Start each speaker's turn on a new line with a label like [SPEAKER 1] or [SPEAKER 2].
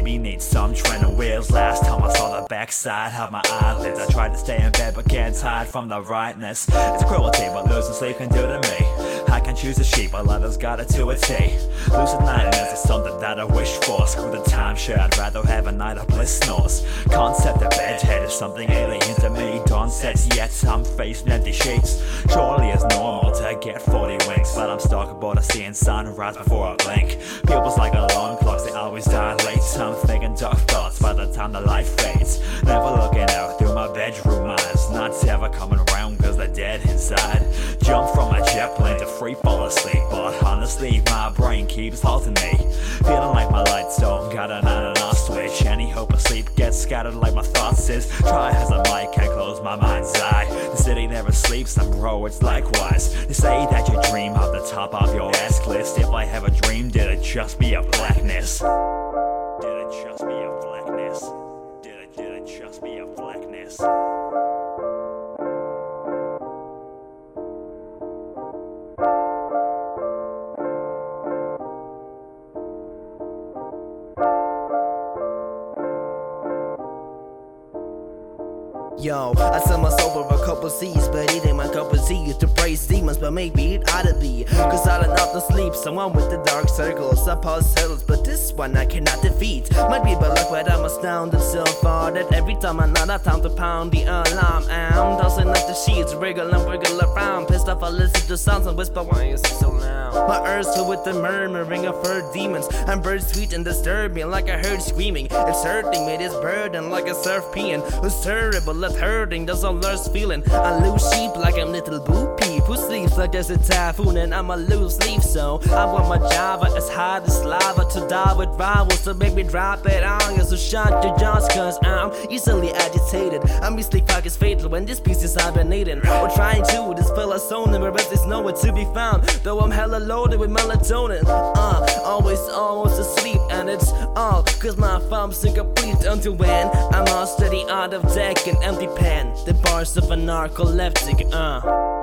[SPEAKER 1] me need some training wheels. Last time I saw the backside of my eyelids. I tried to stay in bed but can't hide from the rightness. It's cruelty what losing sleep can do to me. I can choose a sheep, but others got it to a T. Lucid nightmares is something that I wish for. Screw the timeshare, I'd rather have a night of bliss snores. Concept of bedhead is something alien to me. Dawn sets yet I'm facing empty sheets. Surely it's normal to get 40 winks, but I'm stuck aboard of seeing sunrise before I blink. Pupils like alarm clocks, they always dilate. I'm thinking dark thoughts by the time the light fades. Never looking out through my bedroom eyes. Not ever coming around cause they're dead inside. Jump from a jet plane to free fall asleep, but honestly my brain keeps halting me. Feeling like my lights don't got an on and off switch. Any hope of sleep gets scattered like my thoughts is. Try as I might, can't close my mind's eye. The city never sleeps and bro it's likewise. They say that you dream off the top of your ass list. If I have a dream, did it just be a blackness? Did it just be a blackness? Did it just be a blackness?
[SPEAKER 2] Yo, I sell my soul for a couple C's, but it ain't my cup of tea to praise demons, but maybe it ought to be. Cause I don't have to sleep, someone with the dark circles. I pause hurdles, but this one I cannot defeat. Might be bad luck, but I'm astounded so far that every time I know that time to pound the alarm. I'm tossing up the sheets, wriggle and wiggle around. Pissed off, I listen to sounds and whisper, why is it so loud? My ears filled with the murmuring of her demons, and birds sweet and disturbing like I heard screaming. It's hurting me, this burden like a surf peeing. It's terrible, it's hurting, there's a worse feeling. I lose sheep like I'm little boo peep who sleeps like there's a typhoon and I'ma lose sleep. So I want my Java as hard as lava to die with rivals, so make me drop it on. So shut your jaws cause I'm easily agitated. I'm easily focus fatal when these pieces hibernating or trying to dispel a zone where rest is nowhere to be found. Though I'm hella loaded with melatonin, always almost asleep, and it's all cause my thumb's incomplete until when I master the art of deck and empty pen, the bars of a narcoleptic.